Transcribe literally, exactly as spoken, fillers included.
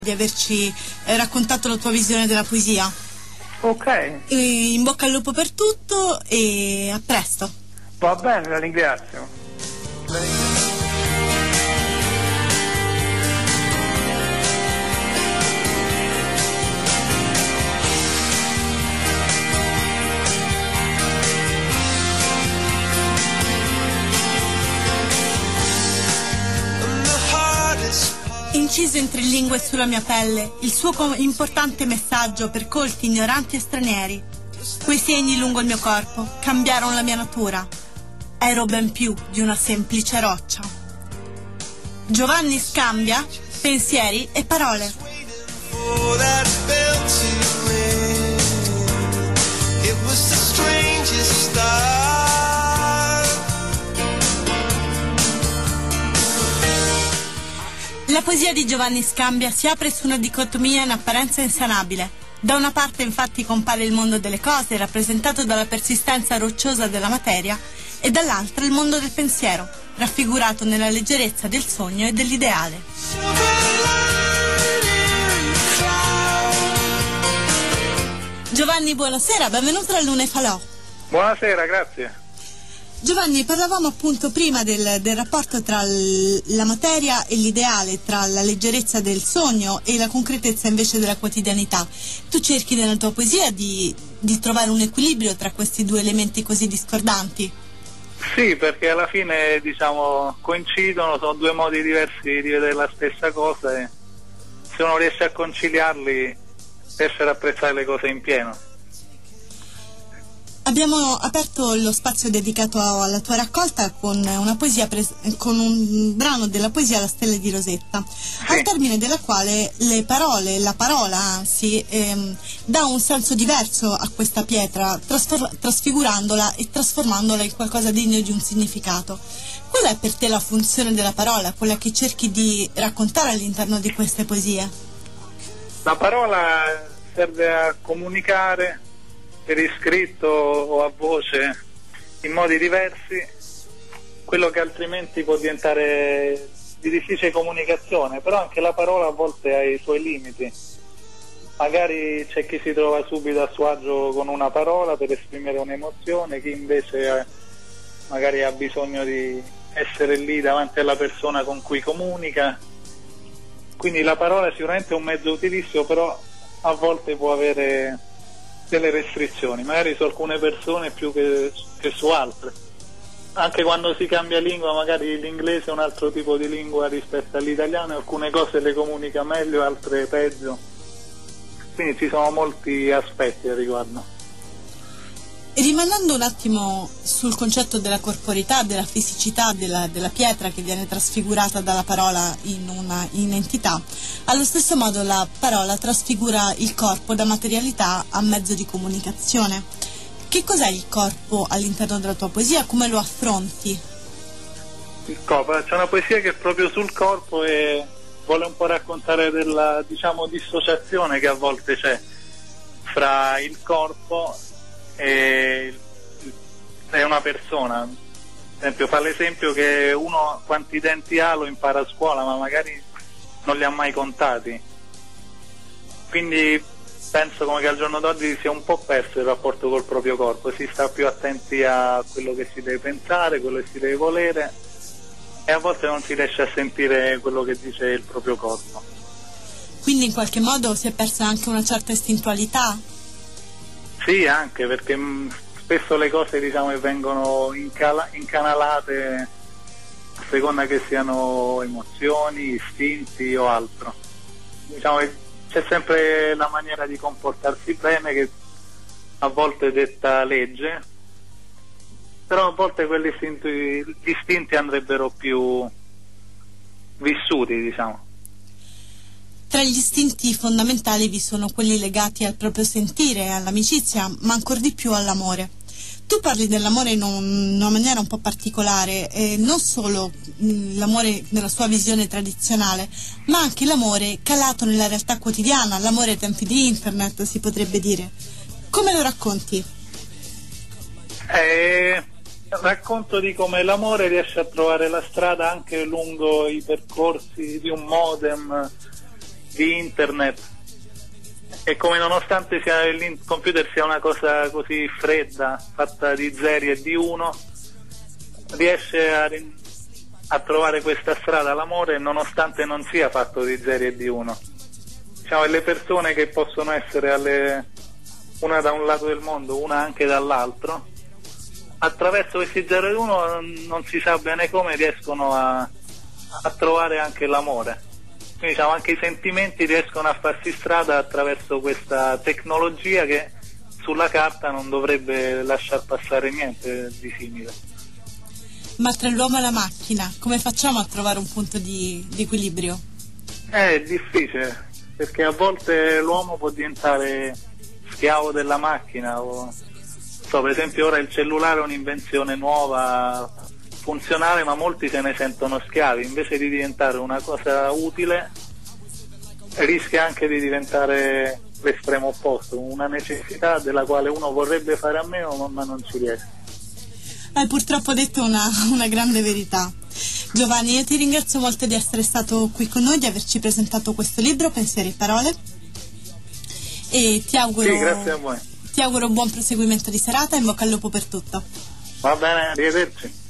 di averci eh, raccontato la tua visione della poesia. Ok. E in bocca al lupo per tutto e a presto. Va bene, la ringrazio. Inciso in tre lingue sulla mia pelle il suo co- importante messaggio per colti, ignoranti e stranieri. Quei segni lungo il mio corpo cambiarono la mia natura. Ero ben più di una semplice roccia. Giovanni Scambia, pensieri e parole. La poesia di Giovanni Scambia si apre su una dicotomia in apparenza insanabile. Da una parte infatti compare il mondo delle cose, rappresentato dalla persistenza rocciosa della materia, e dall'altra il mondo del pensiero, raffigurato nella leggerezza del sogno e dell'ideale. Giovanni, buonasera, benvenuto alla Luna e Falò. Buonasera, grazie. Giovanni, parlavamo appunto prima del, del rapporto tra l- la materia e l'ideale, tra la leggerezza del sogno e la concretezza invece della quotidianità. Tu cerchi nella tua poesia di, di trovare un equilibrio tra questi due elementi così discordanti? Sì, perché alla fine, diciamo, coincidono, sono due modi diversi di vedere la stessa cosa e se uno riesce a conciliarli riesce ad apprezzare le cose in pieno. Abbiamo aperto lo spazio dedicato alla tua raccolta con una poesia pres- con un brano della poesia La stella di Rosetta, sì, al termine della quale le parole, la parola anzi, ehm, dà un senso diverso a questa pietra, trasfor- trasfigurandola e trasformandola in qualcosa degno di un significato. Qual è per te la funzione della parola, quella che cerchi di raccontare all'interno di queste poesie? La parola serve a comunicare per iscritto o a voce in modi diversi quello che altrimenti può diventare di difficile comunicazione, però anche la parola a volte ha i suoi limiti. Magari c'è chi si trova subito a suo agio con una parola per esprimere un'emozione, chi invece ha, magari ha bisogno di essere lì davanti alla persona con cui comunica. Quindi la parola è sicuramente un mezzo utilissimo, però a volte può avere delle restrizioni, magari su alcune persone più che, che su altre. Anche quando si cambia lingua, magari l'inglese è un altro tipo di lingua rispetto all'italiano, alcune cose le comunica meglio, altre peggio. Quindi ci sono molti aspetti a riguardo. E rimanendo un attimo sul concetto della corporità, della fisicità della, della pietra che viene trasfigurata dalla parola in una in entità, allo stesso modo la parola trasfigura il corpo da materialità a mezzo di comunicazione. Che cos'è il corpo all'interno della tua poesia? Come lo affronti? Il corpo, c'è una poesia che è proprio sul corpo e vuole un po' raccontare della, diciamo, dissociazione che a volte c'è fra il corpo e è una persona. Ad esempio, fa l'esempio che uno quanti denti ha lo impara a scuola, ma magari non li ha mai contati. Quindi penso come che al giorno d'oggi sia un po' perso il rapporto col proprio corpo, si sta più attenti a quello che si deve pensare, quello che si deve volere e a volte non si riesce a sentire quello che dice il proprio corpo. Quindi in qualche modo si è persa anche una certa istintualità? Sì, anche perché mh, spesso le cose, diciamo, che vengono incala- incanalate a seconda che siano emozioni, istinti o altro. Diciamo che c'è sempre la maniera di comportarsi bene che a volte detta legge, però a volte quegli istinti, gli istinti andrebbero più vissuti, diciamo. Tra gli istinti fondamentali vi sono quelli legati al proprio sentire, all'amicizia, ma ancor di più all'amore. Tu parli dell'amore in un, una maniera un po' particolare, eh, non solo mh, l'amore nella sua visione tradizionale, ma anche l'amore calato nella realtà quotidiana, l'amore ai tempi di internet, si potrebbe dire. Come lo racconti? Eh, racconto di come l'amore riesce a trovare la strada anche lungo i percorsi di un modem di internet, e come nonostante sia il computer sia una cosa così fredda, fatta di zeri e di uno, riesce a, a trovare questa strada all'amore nonostante non sia fatto di zeri e di uno. Diciamo, e le persone che possono essere alle, una da un lato del mondo, una anche dall'altro, attraverso questi zero e uno non si sa bene come riescono a, a trovare anche l'amore. Quindi diciamo, anche i sentimenti riescono a farsi strada attraverso questa tecnologia che sulla carta non dovrebbe lasciar passare niente di simile. Ma tra l'uomo e la macchina, come facciamo a trovare un punto di, di equilibrio? È difficile, perché a volte l'uomo può diventare schiavo della macchina. O, so, per esempio ora il cellulare è un'invenzione nuova, funzionale, ma molti se ne sentono schiavi. Invece di diventare una cosa utile, rischia anche di diventare l'estremo opposto, una necessità della quale uno vorrebbe fare a meno ma non ci riesce. Hai purtroppo detto una, una grande verità. Giovanni, io ti ringrazio molto di essere stato qui con noi, di averci presentato questo libro, Pensieri e Parole, e ti auguro, sì, grazie a voi. Ti auguro buon proseguimento di serata e in bocca al lupo per tutto. Va bene, arrivederci.